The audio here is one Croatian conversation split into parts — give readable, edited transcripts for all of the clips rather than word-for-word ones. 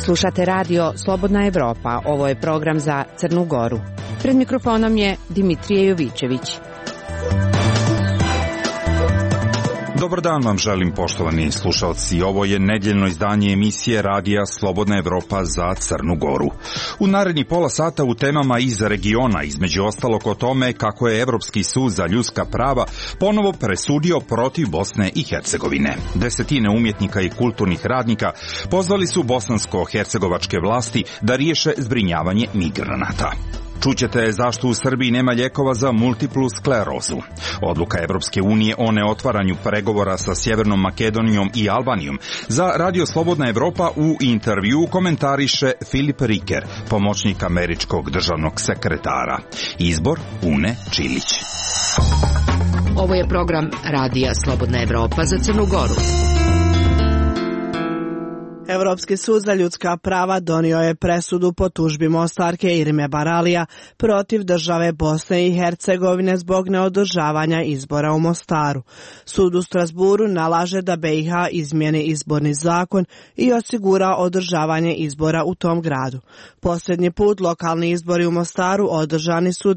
Slušate radio Slobodna Evropa, ovo je program za Crnu Goru. Pred mikrofonom je Dimitrije Jovićević. Dobar dan vam želim, poštovani slušalci. Ovo je nedjeljno izdanje emisije radija Slobodna Evropa za Crnu Goru. U naredni pola sata u temama iz regiona, između ostalog o tome kako je Evropski sud za ljudska prava ponovo presudio protiv Bosne i Hercegovine. Desetine umjetnika i kulturnih radnika pozvali su bosansko-hercegovačke vlasti da riješe zbrinjavanje migranata. Čućete zašto u Srbiji nema lijekova za multiplu sklerozu. Odluka Evropske unije o neotvaranju pregovora sa Sjevernom Makedonijom i Albanijom za Radio Slobodna Evropa u intervju komentariše Filip Riker, pomoćnik američkog državnog sekretara. Izbor Une Čilić. Ovo je program Radija Slobodna Evropa za Crnu Goru. Evropski sud za ljudska prava donio je presudu po tužbi Mostarke Irme Baralija protiv države Bosne i Hercegovine zbog neodržavanja izbora u Mostaru. Sud u Strasburu nalaže da BiH izmijeni izborni zakon i osigura održavanje izbora u tom gradu. Posljednji put lokalni izbori u Mostaru održani su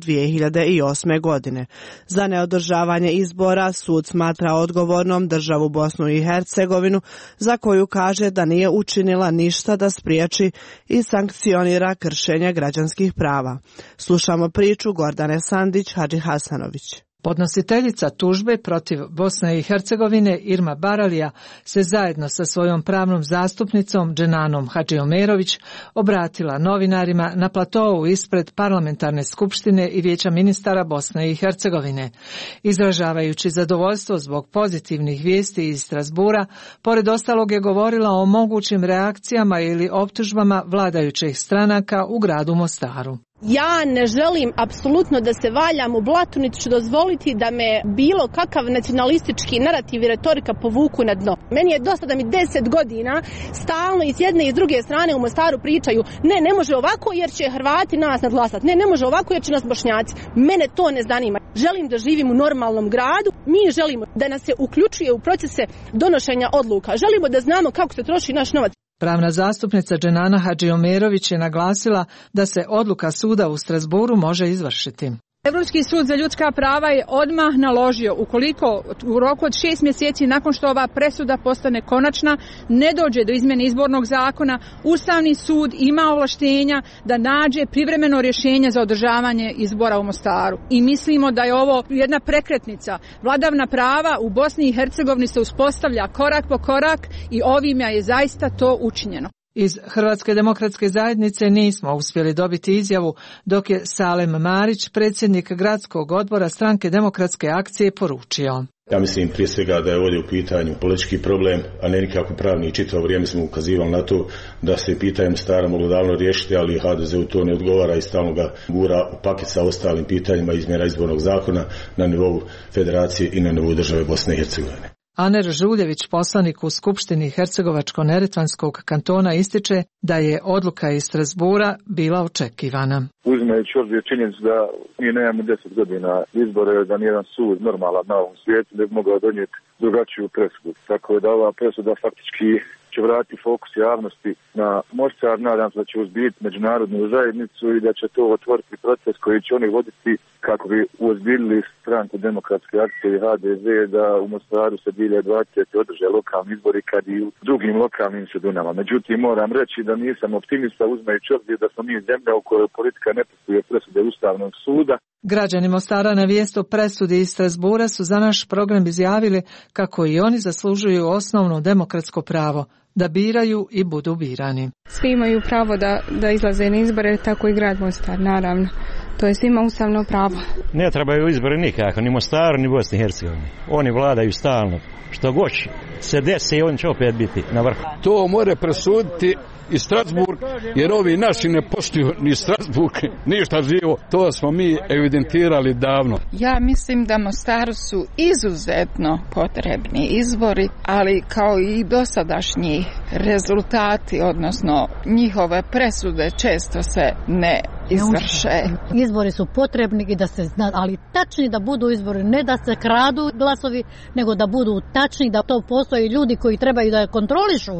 2008. godine. Za neodržavanje izbora sud smatra odgovornom državu Bosnu i Hercegovinu, za koju kaže da nije učinila ništa da spriječi i sankcionira kršenje građanskih prava. Slušamo priču Gordane Sandić Hadži Hasanović. Podnositeljica tužbe protiv Bosne i Hercegovine Irma Baralija se zajedno sa svojom pravnom zastupnicom Dženanom Hadžiomerović obratila novinarima na platou ispred Parlamentarne skupštine i Vijeća ministara Bosne i Hercegovine. Izražavajući zadovoljstvo zbog pozitivnih vijesti iz Strasbura, pored ostalog je govorila o mogućim reakcijama ili optužbama vladajućih stranaka u gradu Mostaru. Ja ne želim apsolutno da se valjam u blatu, niti ću dozvoliti da me bilo kakav nacionalistički narativ i retorika povuku na dno. Meni je dosta da mi 10 godina stalno i s jedne i s druge strane u Mostaru pričaju ne može ovako jer će Hrvati nas nadglasati, ne može ovako jer će nas Bošnjaci. Mene to ne zanima. Želim da živim u normalnom gradu, mi želimo da nas se uključuje u procese donošenja odluka, želimo da znamo kako se troši naš novac. Pravna zastupnica Dženana Hadžiomerović je naglasila da se odluka suda u Strasburu može izvršiti. Evropski sud za ljudska prava je odmah naložio, ukoliko u roku od 6 mjeseci nakon što ova presuda postane konačna, ne dođe do izmjene izbornog zakona, Ustavni sud ima ovlaštenja da nađe privremeno rješenje za održavanje izbora u Mostaru. I mislimo da je ovo jedna prekretnica. Vladavna prava u Bosni i Hercegovini se uspostavlja korak po korak i ovime je zaista to učinjeno. Iz Hrvatske demokratske zajednice nismo uspjeli dobiti izjavu, dok je Salem Marić, predsjednik gradskog odbora Stranke demokratske akcije, poručio. Ja mislim prije svega da je ovdje u pitanju politički problem, a ne nikako pravni, i čitavo vrijeme smo ukazivali na to da se pitanje Mostara moglo davno riješiti, ali HDZ-u to ne odgovara i stalno ga gura u paket sa ostalim pitanjima izmjena izbornog zakona na nivou federacije i na nivou države Bosne i Hercegovine. Aner Žuljević, poslanik u Skupštini Hercegovačko-neretvanskog kantona, ističe da je odluka iz Strasbura bila očekivana. Uzimajući obzir činjenicu da mi nemamo 10 godina izbore, da nijedan sud normalan na ovom svijetu ne bi mogao donijeti drugačiju presudu. Tako da ova presuda faktički će vratiti fokus javnosti na Mostar. Nadam se da će uzbiti međunarodnu zajednicu i da će to otvoriti proces koji će oni voditi kako bi uozbiljili Stranku demokratske akcije i HDZ da u Mostaru se 2020. održe lokalni izbori kad i u drugim lokalnim sredinama. Međutim, moram reći da nisam optimista uzimajući obzir da smo mi zemlja u kojoj politika ne poštuje presude Ustavnog suda. Građani Mostara na vijest o presudi iz Strasbura su za naš program izjavili kako i oni zaslužuju osnovno demokratsko pravo da biraju i budu birani. Svi imaju pravo da izlaze na izbore, tako i grad Mostar, naravno. To je svima ustavno pravo. Ne trebaju izbore nikako, ni Mostaru, ni Bosni i Hercegovini. Oni vladaju stalno. Što god se desi, on će opet biti na vrhu. To more presuditi i Strasburg, jer ovi naši ne poštuju ni Strasburg, ništa živo. To smo mi evidentirali davno. Ja mislim da Mostaru su izuzetno potrebni izbori, ali kao i dosadašnji rezultati, odnosno njihove presude često se ne izvrše. Izbori su potrebni i da se zna, ali tačni da budu izbori, ne da se kradu glasovi, nego da budu tačni, da to postoje ljudi koji trebaju da kontrolišu to.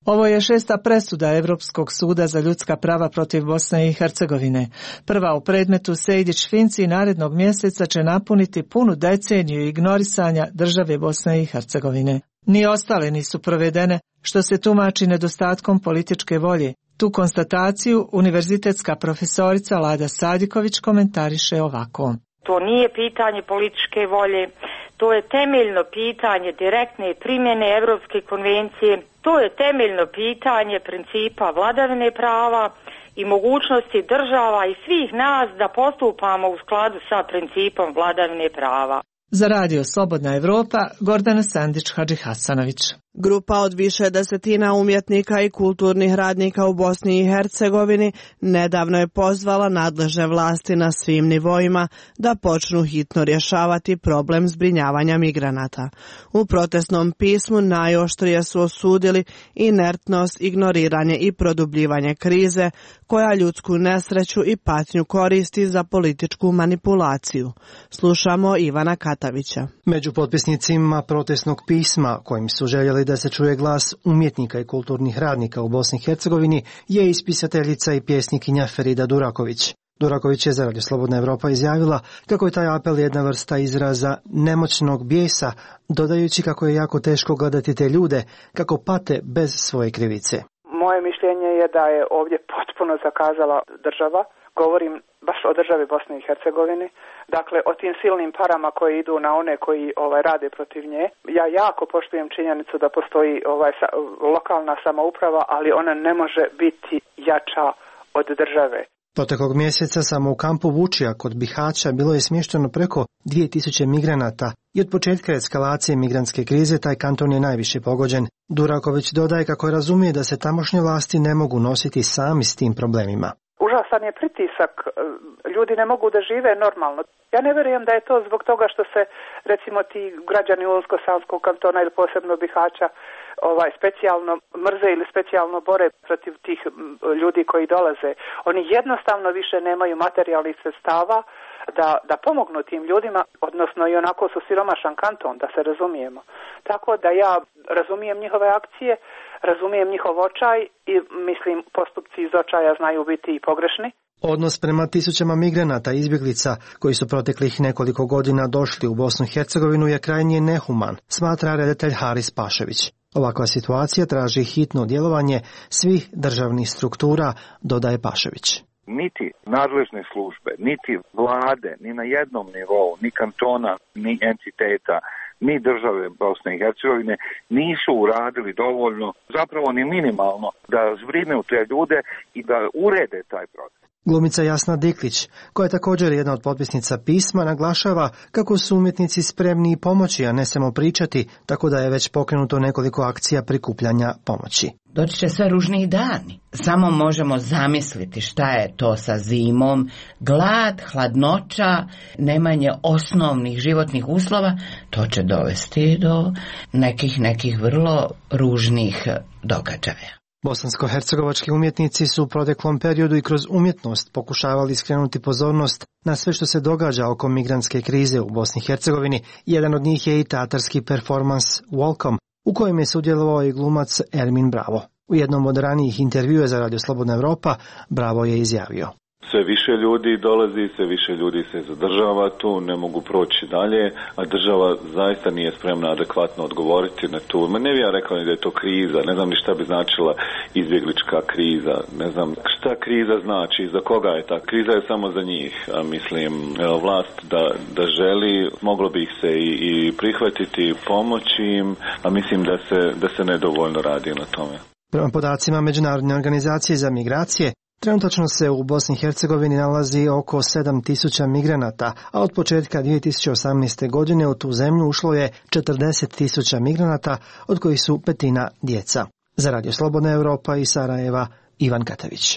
Ovo je 6. presuda Europskog suda za ljudska prava protiv Bosne i Hercegovine. Prva u predmetu Sejdić-Finci narednog mjeseca će napuniti punu deceniju ignorisanja države Bosne i Hercegovine. Ni ostale nisu provedene, što se tumači nedostatkom političke volje. Tu konstataciju univerzitetska profesorica Lada Sadiković komentariše ovako. To nije pitanje političke volje, to je temeljno pitanje direktne primjene Europske konvencije, to je temeljno pitanje principa vladavine prava i mogućnosti država i svih nas da postupamo u skladu sa principom vladavine prava. Za Radio Slobodna Evropa, Gordana Sandić-Hadžihasanović. Grupa od više desetina umjetnika i kulturnih radnika u Bosni i Hercegovini nedavno je pozvala nadležne vlasti na svim nivoima da počnu hitno rješavati problem zbrinjavanja migranata. U protestnom pismu najoštrije su osudili inertnost, ignoriranje i produbljivanje krize koja ljudsku nesreću i patnju koristi za političku manipulaciju. Slušamo Ivana Katavića. Među potpisnicima protestnog pisma kojim su željeli da se čuje glas umjetnika i kulturnih radnika u Bosni i Hercegovini je i spisateljica i pjesnikinja Ferida Duraković. Duraković je za Radio Slobodna Evropa izjavila kako je taj apel jedna vrsta izraza nemoćnog bijesa, dodajući kako je jako teško gledati te ljude kako pate bez svoje krivice. Moje mišljenje je da je ovdje potpuno zakazala država. Govorim baš o državi Bosne i Hercegovine. Dakle, o tim silnim parama koje idu na one koji rade protiv nje. Ja jako poštujem činjenicu da postoji lokalna samouprava, ali ona ne može biti jača od države. Proteklog mjeseca samo u kampu Vučija kod Bihaća bilo je smješteno preko 2000 migranata i od početka eskalacije migrantske krize taj kanton je najviše pogođen. Duraković dodaje kako razumije da se tamošnje vlasti ne mogu nositi sami s tim problemima. Užasan je pritisak, ljudi ne mogu da žive normalno. Ja ne vjerujem da je to zbog toga što se recimo ti građani Unsko-Sanskog kantona ili posebno Bihaća specijalno mrze ili specijalno bore protiv tih ljudi koji dolaze. Oni jednostavno više nemaju materijalnih sredstava da pomognu tim ljudima, odnosno i onako su siromašan kanton, da se razumijemo. Tako da ja razumijem njihove akcije, razumijem njihov očaj i mislim postupci iz očaja znaju biti i pogrešni. Odnos prema tisućama migranata i izbjeglica koji su proteklih nekoliko godina došli u Bosnu i Hercegovinu je krajnje nehuman, smatra redatelj Haris Pašević. Ovakva situacija traži hitno djelovanje svih državnih struktura, dodaje Pašević. Niti nadležne službe, niti vlade, ni na jednom nivou, ni kantona, ni entiteta, ni države Bosne i Hercegovine nisu uradili dovoljno, zapravo ni minimalno, da zbrinu te ljude i da urede taj proces. Glumica Jasna Diklić, koja je također jedna od potpisnica pisma, naglašava kako su umjetnici spremni pomoći, a ne samo pričati, tako da je već pokrenuto nekoliko akcija prikupljanja pomoći. Doći će sve ružniji dani. Samo možemo zamisliti šta je to sa zimom, glad, hladnoća, nemanje osnovnih životnih uslova, to će dovesti do nekih vrlo ružnih događaja. Bosansko-hercegovački umjetnici su u proteklom periodu i kroz umjetnost pokušavali skrenuti pozornost na sve što se događa oko migrantske krize u Bosni i Hercegovini. Jedan od njih je i teatarski performans Welcome, u kojem je sudjelovao i glumac Ermin Bravo. U jednom od ranijih intervjua za Radio Slobodna Evropa Bravo je izjavio: sve više ljudi dolazi, sve više ljudi se zadržava tu, ne mogu proći dalje, a država zaista nije spremna adekvatno odgovoriti na tu. Ne bih ja rekao ni da je to kriza, ne znam ni šta bi značila izbjeglička kriza, ne znam šta kriza znači, za koga je ta kriza, je samo za njih. A mislim, vlast da želi, moglo bi ih se i prihvatiti, pomoći im, a mislim da se nedovoljno radi na tome. Prema podacima Međunarodne organizacije za migracije, trenutačno se u Bosni i Hercegovini nalazi oko 7.000 migranata, a od početka 2018. godine u tu zemlju ušlo je 40.000 migranata, od kojih su petina djeca. Za Radio Slobodna Evropa iz Sarajeva, Ivan Katavić.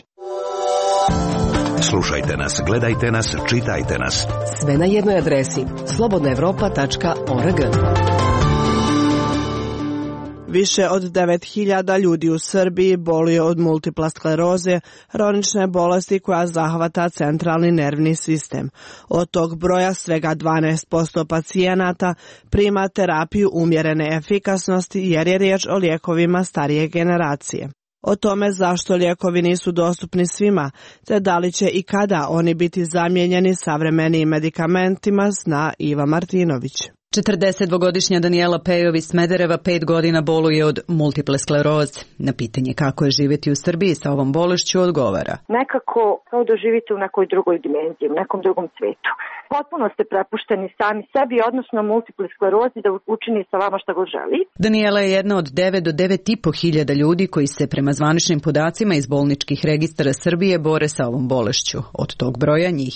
Slušajte nas, gledajte nas, čitajte nas. Sve na jednoj adresi slobodnaevropa.org. Više od 9.000 ljudi u Srbiji boluje od multiple skleroze, hronične bolesti koja zahvata centralni nervni sistem. Od tog broja svega 12% pacijenata prima terapiju umjerene efikasnosti jer je riječ o lijekovima starije generacije. O tome zašto lijekovi nisu dostupni svima, te da li će i kada oni biti zamijenjeni savremenim medikamentima, zna Iva Martinović. 42-godišnja Danijela Pejov iz Smedereva 5 godina boluje od multiple skleroze. Na pitanje kako je živjeti u Srbiji sa ovom bolešću odgovara. Nekako kao da živite u nekoj drugoj dimenziji, u nekom drugom svijetu. Potpuno ste prepušteni sami sebi, odnosno multiple sklerozi da učini sa vama šta god želi. Danijela je jedna od 9 do 9,5 hiljada ljudi koji se prema zvaničnim podacima iz bolničkih registara Srbije bore sa ovom bolešću. Od tog broja njih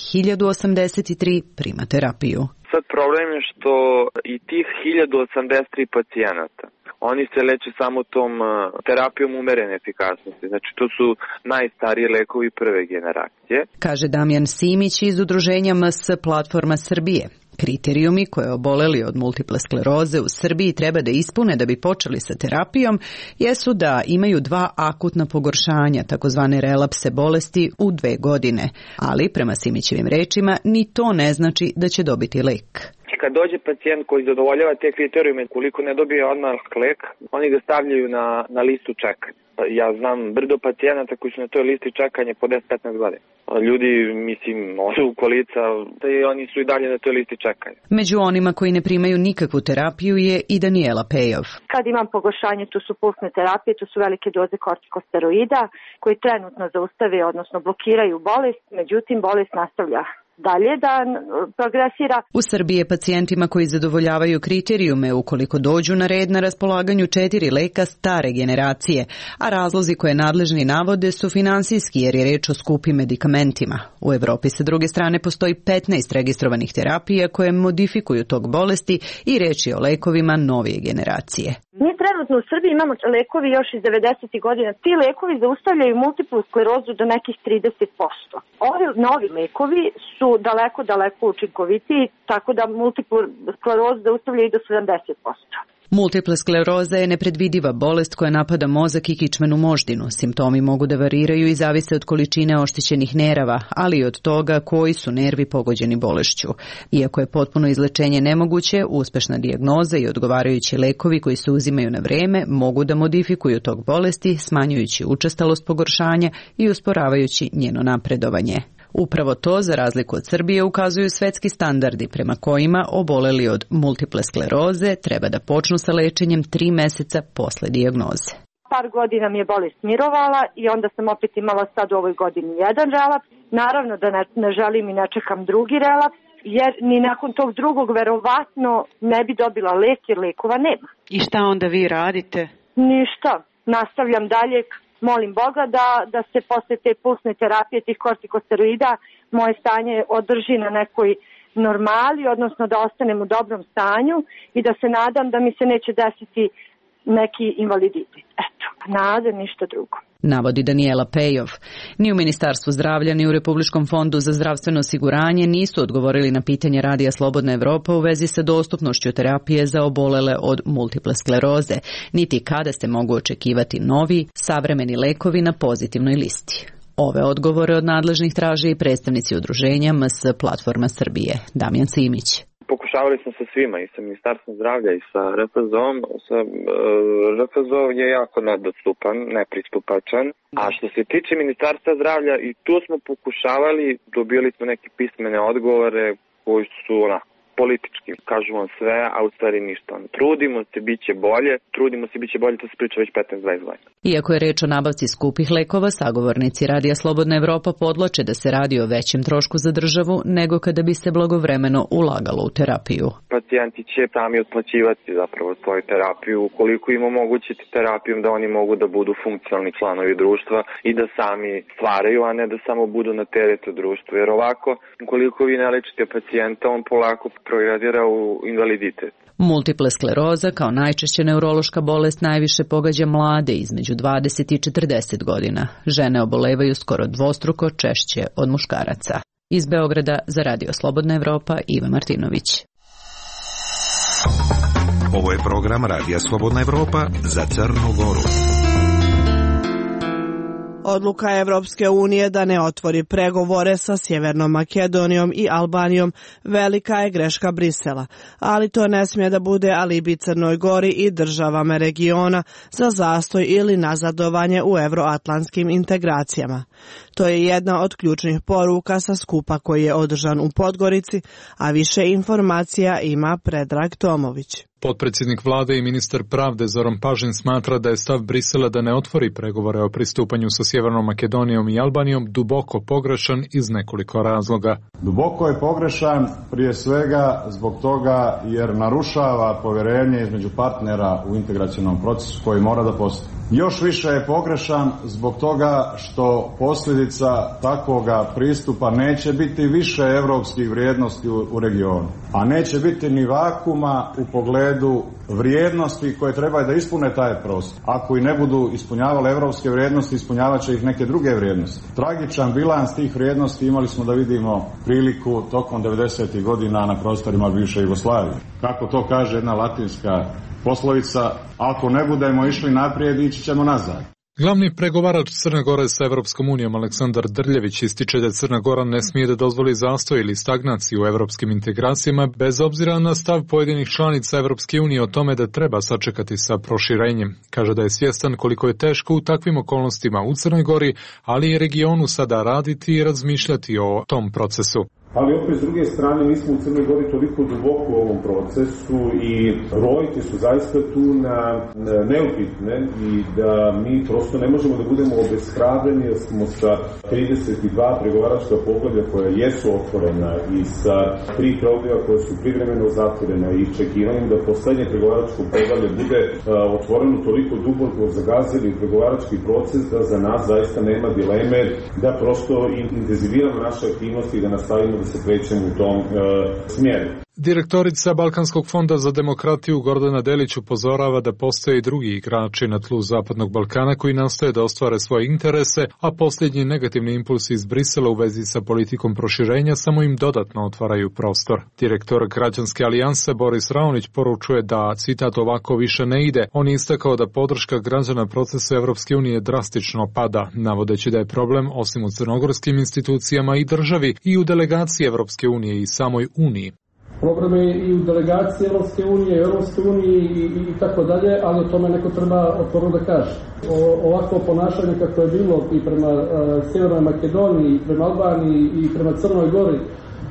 1083 prima terapiju. Sad problem je što i tih 1083 pacijenata, oni se leče samo tom terapijom umerene efikasnosti. Znači to su najstariji lekovi prve generacije. Kaže Damjan Simić iz udruženja MS Platforma Srbije. Kriterijumi koje oboleli od multiple skleroze u Srbiji treba da ispune da bi počeli sa terapijom jesu da imaju 2 akutna pogoršanja, takozvane relapse bolesti u 2 godine. Ali, prema Simićevim rečima, ni to ne znači da će dobiti lek. Kad dođe pacijent koji zadovoljava te kriterijume, koliko ne dobije odmah lek, oni ga stavljaju na listu čekanja. Ja znam brdo pacijenata koji su na toj listi čekanja po 10-15 godina. Ljudi, mislim, su u kolica i oni su i dalje na toj listi čekanja. Među onima koji ne primaju nikakvu terapiju je i Danijela Pejov. Kad imam pogoršanje, to su pulsne terapije, to su velike doze kortikosteroida koji trenutno zaustave, odnosno blokiraju bolest, međutim bolest nastavlja dalje da progresira. U Srbiji je pacijentima koji zadovoljavaju kriterijume ukoliko dođu na red na raspolaganju 4 leka stare generacije, a razlozi koje nadležni navode su finansijski jer je reč o skupim medikamentima. U Evropi sa druge strane postoji 15 registrovanih terapija koje modifikuju tog bolesti i reč je o lekovima novije generacije. Mi trenutno u Srbiji imamo lekovi još iz 90. godina. Ti lekovi zaustavljaju multiplu sklerozu do nekih 30%. Ovi novi lekovi su daleko učinkovitiji, tako da multiplu sklerozu zaustavljaju do 70%. Multipla skleroza je nepredvidiva bolest koja napada mozak i kičmenu moždinu. Simptomi mogu da variraju i zavise od količine oštećenih nerava, ali i od toga koji su nervi pogođeni bolešću. Iako je potpuno izlečenje nemoguće, uspešna dijagnoza i odgovarajući lekovi koji se uzimaju na vreme mogu da modifikuju tok bolesti, smanjujući učestalost pogoršanja i usporavajući njeno napredovanje. Upravo to, za razliku od Srbije, ukazuju svetski standardi prema kojima oboleli od multiple skleroze treba da počnu sa lečenjem 3 meseca posle dijagnoze. Par godina mi je bolest mirovala i onda sam opet imala sad u ovoj godini jedan relaps. Naravno da ne želim i ne čekam drugi relaps, jer ni nakon tog drugog verovatno ne bi dobila lek jer lekova nema. I šta onda vi radite? Ništa. Nastavljam dalje. Molim Boga da se posle te pulsne terapije, tih kortikosteroida, moje stanje održi na nekoj normali, odnosno da ostanem u dobrom stanju i da se nadam da mi se neće desiti neki invaliditet. Eto, nada, ništa drugo. Navodi Danijela Pejov. Ni u Ministarstvu zdravlja ni u Republičkom fondu za zdravstveno osiguranje nisu odgovorili na pitanje Radija Slobodna Evropa u vezi sa dostupnošću terapije za obolele od multiple skleroze, niti kada se mogu očekivati novi, savremeni lekovi na pozitivnoj listi. Ove odgovore od nadležnih traže i predstavnici udruženja MS Platforma Srbije. Damjan Simić. Pokušavali smo sa svima, i sa Ministarstvom zdravlja i sa RFZO-om. RFZO je jako nedostupan, nepristupačan. A što se tiče Ministarstva zdravlja, i tu smo pokušavali, dobili smo neke pismene odgovore koji su politički, kažu vam sve, a u stvari ništa. Trudimo se, bit će bolje, to se priča već 15-20 godina. Iako je reč o nabavci skupih lekova, sagovornici Radija Slobodna Evropa podvlače da se radi o većem trošku za državu nego kada bi se blagovremeno ulagalo u terapiju. Pacijenti će sami otplaćivati zapravo svoju terapiju, ukoliko im omogućiti terapijom da oni mogu da budu funkcionalni članovi društva i da sami stvaraju, a ne da samo budu na teretu društva. Jer ovako, ukoliko vi ne lečite pacijenta, on polako progredira u invaliditet. Multiple skleroza kao najčešća neurološka bolest najviše pogađa mlade između 20 i 40 godina. Žene obolevaju skoro dvostruko češće od muškaraca. Iz Beograda za Radio Slobodna Evropa, Iva Martinović. Ovo je program Radija Slobodna Evropa za Crnu Goru. Odluka Evropske unije da ne otvori pregovore sa Sjevernom Makedonijom i Albanijom velika je greška Brisela, ali to ne smije da bude alibi Crnoj Gori i državama regiona za zastoj ili nazadovanje u euroatlantskim integracijama. To je jedna od ključnih poruka sa skupa koji je održan u Podgorici, a više informacija ima Predrag Tomović. Potpredsjednik vlade i ministar pravde Zoran Pažin smatra da je stav Brisela da ne otvori pregovore o pristupanju sa Sjevernom Makedonijom i Albanijom duboko pogrešan iz nekoliko razloga. Duboko je pogrešan prije svega zbog toga jer narušava povjerenje između partnera u integracionom procesu koji mora da postoji. Još više je pogrešan zbog toga što posljedica takvoga pristupa neće biti više evropskih vrijednosti u regionu, a neće biti ni vakuma u pogledu vrijednosti koje trebaju da ispune taj prostor. Ako i ne budu ispunjavale evropske vrijednosti, ispunjavat će ih neke druge vrijednosti. Tragičan bilans tih vrijednosti imali smo da vidimo priliku tokom 90. godina na prostorima bivše Jugoslavije. Kako to kaže jedna latinska poslovica, ako ne budemo išli naprijed, ići ćemo nazad. Glavni pregovarač Crne Gore sa Evropskom unijom Aleksandar Drljević ističe da Crna Gora ne smije da dozvoli zastoj ili stagnaciju u evropskim integracijama bez obzira na stav pojedinih članica Evropske unije o tome da treba sačekati sa proširenjem. Kaže da je svjestan koliko je teško u takvim okolnostima u Crnoj Gori, ali i regionu sada raditi i razmišljati o tom procesu. Ali opet s druge strane mi smo u Crnoj Gori toliko duboko u ovom procesu i brojke su zaista tu neupitne i da mi prosto ne možemo da budemo obeshrabreni jer smo sa 32 pregovaračka poglavlja koja jesu otvorena i sa 3 poglavlja koja su privremeno zatvorena i iščekivanjem da poslednje pregovaračko poglavlje bude otvoreno toliko duboko zagazili pregovarački proces da za nas zaista nema dileme da prosto intenziviramo naše aktivnosti i da nastavimo da se krećemo u tom smjeru. Direktorica Balkanskog fonda za demokratiju Gordana Delić upozorava da postoje i drugi igrači na tlu Zapadnog Balkana koji nastoje da ostvare svoje interese, a posljednji negativni impulsi iz Brisela u vezi sa politikom proširenja samo im dodatno otvaraju prostor. Direktor Građanske alijanse Boris Raonić poručuje da, citat, ovako više ne ide. On je istakao da podrška građana procesu Evropske unije drastično pada, navodeći da je problem osim u crnogorskim institucijama i državi i u delegaciji Evropske unije i samoj Uniji. Problem je i u delegaciji Evropske unije i tako dalje, ali o tome neko treba otvoreno da kaže. Ovako ponašanje kako je bilo i prema Sjevernoj Makedoniji, i prema Albaniji i prema Crnoj Gori,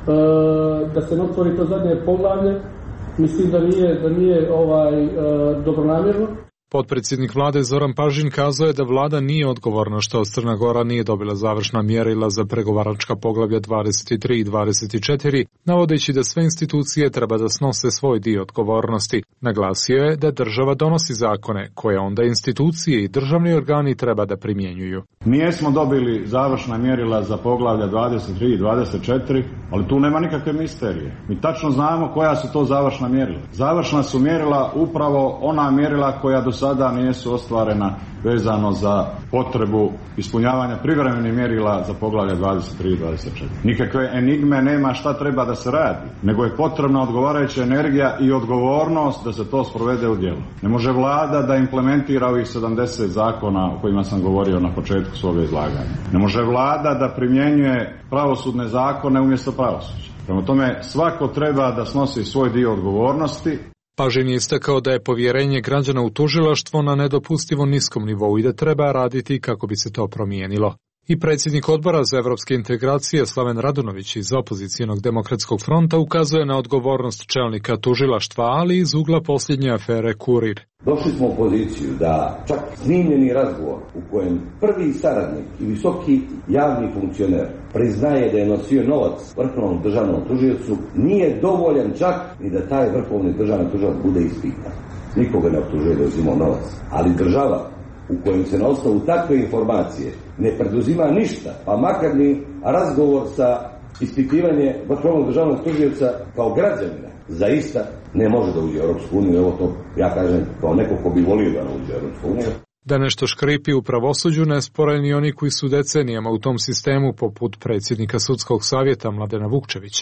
da se ne otvori to zadnje poglavlje, mislim da nije dobronamjerno. Potpredsjednik vlade Zoran Pažin kazao je da vlada nije odgovorna što Crna Gora nije dobila završna mjerila za pregovaračka poglavlja 23 i 24, navodeći da sve institucije treba da snose svoj dio odgovornosti. Naglasio je da država donosi zakone koje onda institucije i državni organi treba da primjenjuju. Mi jesmo dobili završna mjerila za poglavlja 23 i 24, ali tu nema nikakve misterije. Mi tačno znamo koja su to završna mjerila. Završna su mjerila upravo ona mjerila koja do sada nisu ostvarena vezano za potrebu ispunjavanja privremenih mjerila za poglavlja 23 i 24. Nikakve enigme nema šta treba da se radi, nego je potrebna odgovarajuća energija i odgovornost da se to sprovede u djelo. Ne može vlada da implementira ovih 70 zakona o kojima sam govorio na početku svoga izlaganja. Ne može vlada da primjenjuje pravosudne zakone umjesto pravosuđa. Prema tome, svako treba da snosi svoj dio odgovornosti. Pažin je istakao da je povjerenje građana u tužilaštvo na nedopustivo niskom nivou i da treba raditi kako bi se to promijenilo. I predsjednik odbora za evropske integracije Slaven Radunović iz opozicijonog demokratskog fronta ukazuje na odgovornost čelnika tužilaštva, ali iz ugla posljednje afere Kurir. Došli smo u poziciju da čak snimljeni razgovor u kojem prvi saradnik i visoki javni funkcioner priznaje da je nosio novac vrhovnom državnom tužiocu, nije dovoljan čak ni da taj vrhovni državni tužilac bude ispitan. Nikoga ne optužuje da je uzimao novac, ali država u kojem se na osnovu takve informacije ne preduzima ništa, pa makar ni razgovor sa ispitivanje vrhovnog državnog tužioca kao građanina, zaista ne može da uđe u Europsku uniju. Evo to ja kažem kao neko ko bi volio da uđe u Europsku uniju. Da nešto škripi u pravosuđu ne spore ni oni koji su decenijama u tom sistemu, poput predsjednika sudskog savjeta Mladena Vukčevića.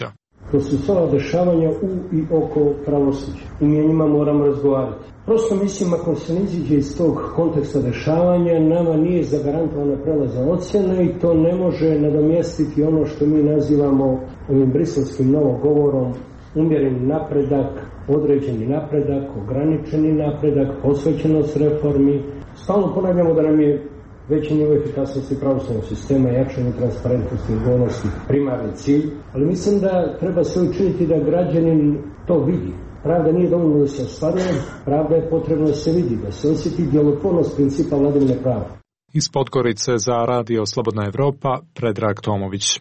To su sva dešavanja u i oko pravosuđa. I mi o njima moramo razgovarati. Prosto mislim, ako se ne iziđe iz tog konteksta dešavanja, nama nije zagarantovana prelazna ocjena i to ne može nadomjestiti ono što mi nazivamo ovim briselskim novogovorom umjereni napredak, određeni napredak, ograničeni napredak, posvećenost reformi. Stalno ponavljamo da nam je veći nivo efikasnosti pravosudnog sistema, jačanje transparentnosti i odgovornosti primarni cilj, ali mislim da treba sve učiniti da građanin to vidi. Pravda nije dovoljno da se ostvaruje, pravda je potrebno da se vidi, da se osjeti djelotvornost principa vladavine prava. Iz Podgorice za Radio Slobodna Evropa, Predrag Tomović.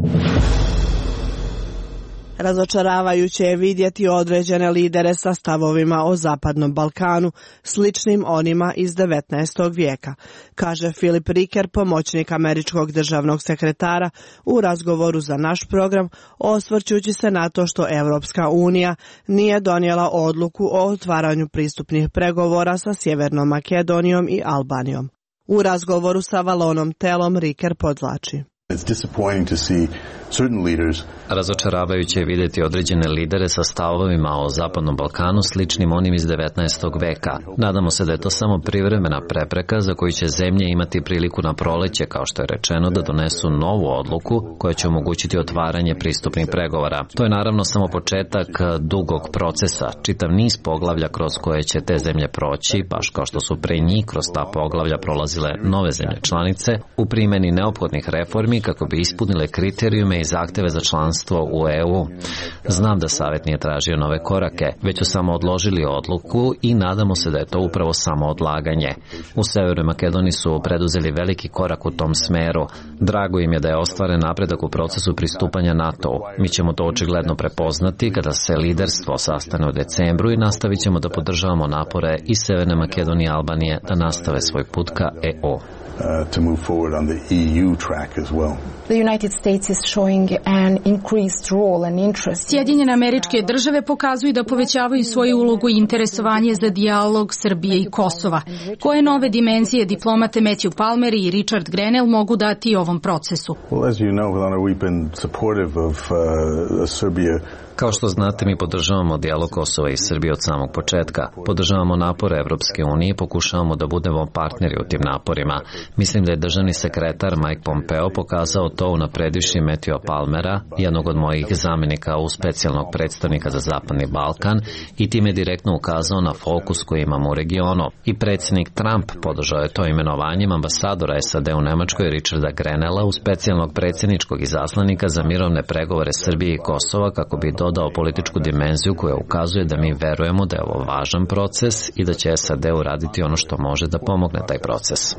Razočaravajuće je vidjeti određene lidere sa stavovima o Zapadnom Balkanu, sličnim onima iz 19. vijeka, kaže Filip Riker, pomoćnik američkog državnog sekretara, u razgovoru za naš program, osvrćući se na to što Evropska unija nije donijela odluku o otvaranju pristupnih pregovora sa Sjevernom Makedonijom i Albanijom. U razgovoru sa Valonom Telom Riker podvlači. Razočaravajuće je vidjeti određene lidere sa stavovima o Zapadnom Balkanu sličnim onim iz 19. veka. Nadamo se da je to samo privremena prepreka za koju će zemlje imati priliku na proleće, kao što je rečeno, da donesu novu odluku koja će omogućiti otvaranje pristupnih pregovora. To je naravno samo početak dugog procesa, čitav niz poglavlja kroz koje će te zemlje proći, baš kao što su pre njih kroz ta poglavlja prolazile nove zemlje članice, u primjeni neophodnih reformi kako bi ispunile kriterijume i zahteve za članstvo u EU. Znam da Savjet nije tražio nove korake, već su samo odložili odluku i nadamo se da je to upravo samo odlaganje. U Severnoj Makedoniji su preduzeli veliki korak u tom smeru. Drago im je da je ostvaren napredak u procesu pristupanja NATO-u. Mi ćemo to očigledno prepoznati kada se liderstvo sastane u decembru i nastavit ćemo da podržavamo napore i Severne Makedonije i Albanije da nastave svoj put ka EU. To move forward on the EU track as well. The United States is showing an increased role and interest. Sjedinjene Američke Države pokazuju da povećavaju svoju ulogu i interesovanje za dijalog Srbije i Kosova. Koje nove dimenzije diplomate Matthew Palmer i Richard Grenell mogu dati ovom procesu? Well, as you know, Vilana, we've been supportive of Serbia. Kao što znate, mi podržavamo dijalog Kosova i Srbije od samog početka. Podržavamo napore Evropske unije i pokušavamo da budemo partneri u tim naporima. Mislim da je državni sekretar Mike Pompeo pokazao to unapredivši Matthewa Palmera, jednog od mojih zamjenika u specijalnog predstavnika za Zapadni Balkan, i time direktno ukazao na fokus koji imamo u regionu. I predsjednik Trump podržao je to imenovanjem ambasadora SAD u Nemačkoj Richarda Grenella u specijalnog predsjedničkog izaslanika za mirovne pregovore Srbije i Kosova kako bi dodao političku dimenziju koja ukazuje da mi verujemo da je ovo važan proces i da će SAD uraditi ono što može da pomogne taj proces.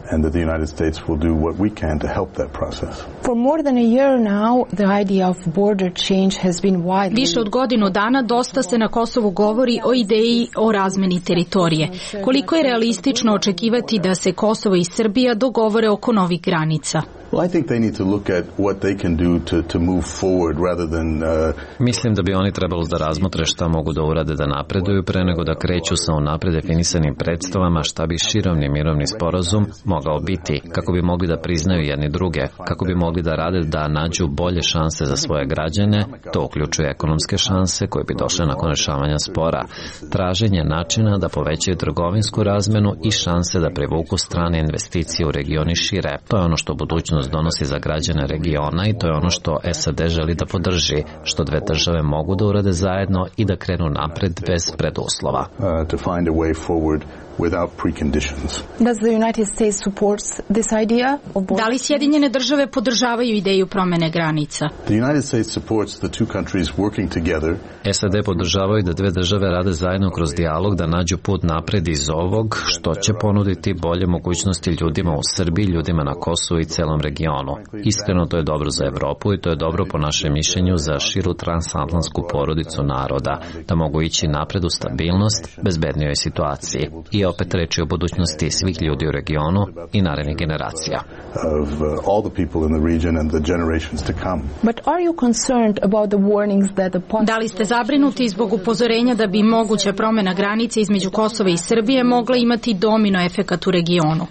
For more than a year now, the idea of border change has been widely. Više od godinu dana dosta se na Kosovu govori o ideji o razmeni teritorije. Koliko je realistično očekivati da se Kosovo i Srbija dogovore oko novih granica? Well, I think they need to look at what they can do to move forward rather than Mislim da bi oni trebalo da razmotre šta mogu da urade da napreduju pre nego da kreću sa unapred definisanim predstavama šta bi širovni mirovni sporazum mogao biti, kako bi mogli da priznaju jedni druge, kako bi mogli da rade da nađu bolje šanse za svoje građane. To uključuje ekonomske šanse koje bi došle nakon rešavanja spora, traženje načina da povećaju trgovinsku razmenu i šanse da privuku strane investicije u regioni šire. To je ono što budućnost donosi za građane regiona i to je ono što SAD želi da podrži, što dve države mogu da urade zajedno i da krenu napred bez preduslova. To find a way forward without preconditions. Does the United States supports this idea of border? Da li Sjedinjene Države podržavaju ideju promene granica? The United States supports the two countries working together. SAD podržavaju da dve države rade zajedno kroz dijalog da nađu put napred iz ovog, što će ponuditi bolje mogućnosti ljudima u Srbiji, ljudima na Kosovu i celom regionu. Iskreno, to je dobro za Evropu i to je dobro po našem mišljenju za širu transatlantsku porodicu naroda, da mogu ići napred u stabilnost, bezbednijoj situaciji. I je opet reč o budućnosti svih ljudi u regionu i narednih generacija. Da li ste zabrinuti zbog upozorenja da bi moguća promjena granice između Kosova i Srbije mogla imati domino efekat u regionu?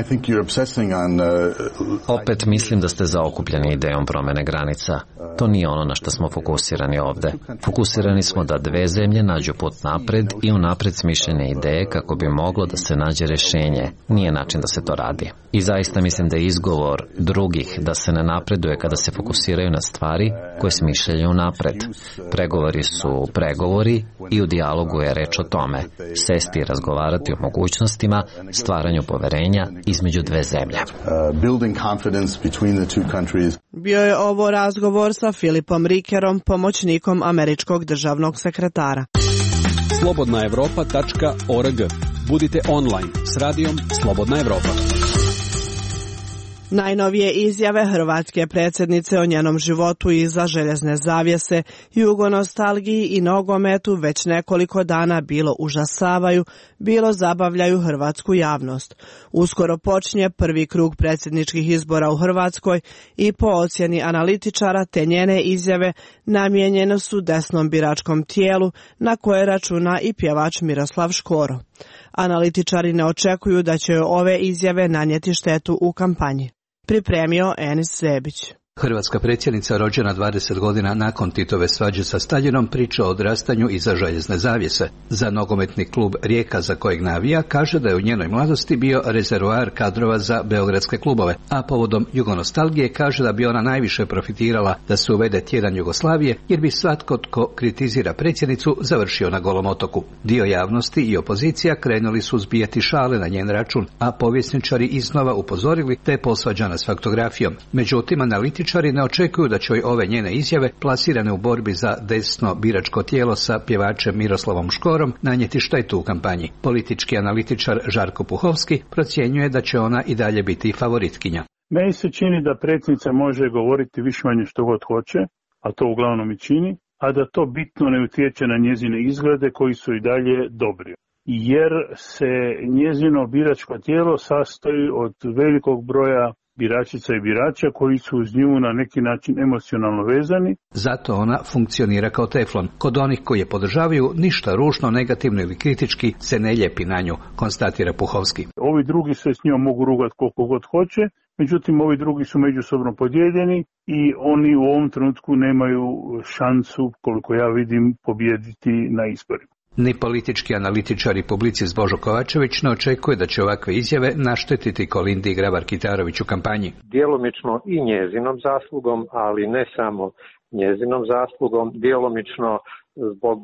Opet mislim da ste zaokupljeni idejom promjene granica. To nije ono na što smo fokusirani ovde. Fokusirani smo da dve zemlje nađu put napred i unapred smišljene ideje kako bi moglo da se nađe rešenje. Nije način da se to radi. I zaista mislim da je izgovor drugih da se ne napreduje kada se fokusiraju na stvari koje smišljaju napred. Pregovori su pregovori i u dijalogu je reč o tome. Sesti i razgovarati o mogućnostima, stvaranju poverenja između dve zemlje. Bio je ovo razgovor sa Filipom Rikerom, pomoćnikom američkog državnog sekretara. Slobodnaevropa.org. Budite online s radijom Slobodna Evropa. Najnovije izjave hrvatske predsjednice o njenom životu iza željezne zavjese, jugonostalgiji i nogometu već nekoliko dana bilo užasavaju, bilo zabavljaju hrvatsku javnost. Uskoro počinje prvi krug predsjedničkih izbora u Hrvatskoj i po ocjeni analitičara te njene izjave namijenjene su desnom biračkom tijelu na koje računa i pjevač Miroslav Škoro. Analitičari ne očekuju da će ove izjave nanijeti štetu u kampanji. Pripremio Enis Zebić. Hrvatska predsjednica rođena 20 godina nakon Titove svađe sa Staljinom priča o odrastanju iza željezne zavjese. Za nogometni klub Rijeka za kojeg navija kaže da je u njenoj mladosti bio rezervoar kadrova za beogradske klubove, a povodom jugonostalgije kaže da bi ona najviše profitirala da se uvede tjedan Jugoslavije jer bi svatko tko kritizira predsjednicu završio na Golom otoku. Dio javnosti i opozicija krenuli su zbijati šale na njen račun, a povjesničari iznova upozorili da je posvađana s faktografijom. Međutim, analitičari ne očekuju da će ove njene izjave, plasirane u borbi za desno biračko tijelo sa pjevačem Miroslavom Škorom, nanijeti štetu u kampanji. Politički analitičar Žarko Puhovski procjenjuje da će ona i dalje biti favoritkinja. Meni se čini da predsjednica može govoriti više-manje što god hoće, a to uglavnom i čini, a da to bitno ne utječe na njezine izglede koji su i dalje dobri. Jer se njezino biračko tijelo sastoji od velikog broja biračica i birača koji su uz nju na neki način emocionalno vezani. Zato ona funkcionira kao teflon. Kod onih koji je podržavaju, ništa ružno, negativno ili kritički se ne lijepi na nju, konstatira Puhovski. Ovi drugi se s njom mogu rugati koliko god hoće, međutim ovi drugi su međusobno podijeljeni i oni u ovom trenutku nemaju šansu, koliko ja vidim, pobijediti na izborima. Ni politički analitičar i publicist Božo Kovačević ne očekuje da će ovakve izjave naštetiti Kolindi Grabar-Kitarović u kampanji. Djelomično i njezinom zaslugom, ali ne samo njezinom zaslugom, djelomično zbog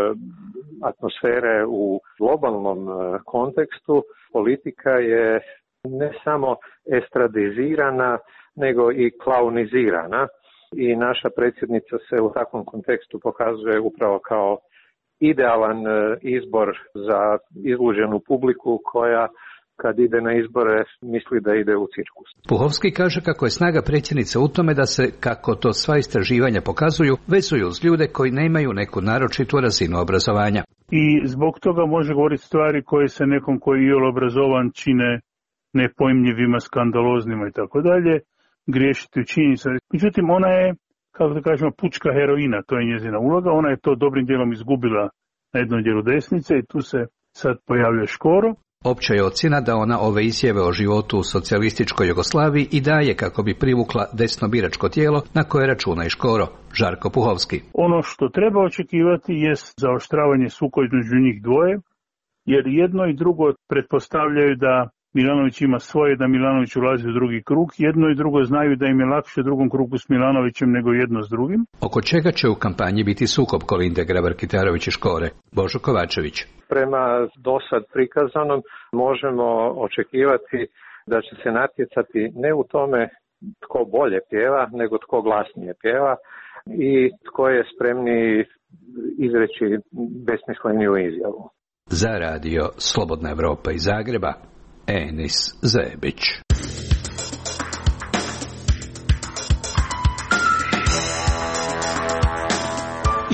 atmosfere u globalnom kontekstu. Politika je ne samo estradizirana, nego i klaunizirana i naša predsjednica se u takvom kontekstu pokazuje upravo kao idealan izbor za izluđenu publiku koja kad ide na izbore misli da ide u cirkus. Puhovski kaže kako je snaga predsjednice u tome da se, kako to sva istraživanja pokazuju, vezuju uz ljude koji nemaju neku naročitu razinu obrazovanja. I zbog toga može govoriti stvari koje se nekom koji je obrazovan čine nepojmljivima, skandaloznima i tako dalje, griješiti u činjenica. Međutim, ona je, kako da kažemo, pučka heroina, to je njezina uloga, ona je to dobrim dijelom izgubila na jednom dijelu desnice i tu se sad pojavljuje Škoro. Opća je ocjena da ona ove izjave o životu u socijalističkoj Jugoslaviji i daje kako bi privukla desno biračko tijelo na koje računa i Škoro. Žarko Puhovski. Ono što treba očekivati jest zaoštravanje sukoba između njih dvoje, jer jedno i drugo pretpostavljaju da Milanović ima svoje, da Milanović ulazi u drugi krug. Jedno i drugo znaju da im je lakše u drugom krugu s Milanovićem nego jedno s drugim. Oko čega će u kampanji biti sukob Kolinde Grabar-Kitarović i Škore? Božo Kovačević. Prema dosad prikazanom možemo očekivati da će se natjecati ne u tome tko bolje pjeva, nego tko glasnije pjeva i tko je spremniji izreći besmisleniju izjavu. Za radio Slobodna Evropa iz Zagreba, Enis Zebić.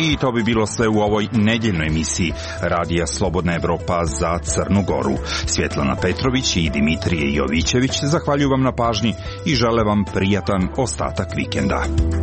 I to bi bilo sve u ovoj nedjeljnoj emisiji Radija Slobodna Evropa za Crnu Goru. Svjetlana Petrović i Dimitrije Jovićević zahvaljuju vam na pažnji i žele vam prijatan ostatak vikenda.